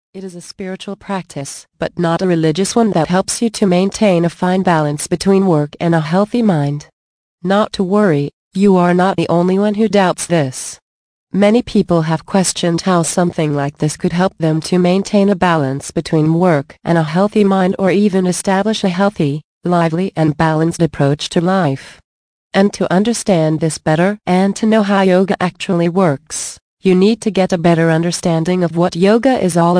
It is a spiritual practice, but not a religious one, that helps you to maintain a fine balance between work and a healthy mind. Not to worry, you are not the only one who doubts this. Many people have questioned how something like this could help them to maintain a balance between work and a healthy mind, or even establish a healthy, lively and balanced approach to life. And to understand this better and to know how yoga actually works, you need to get a better understanding of what yoga is all about.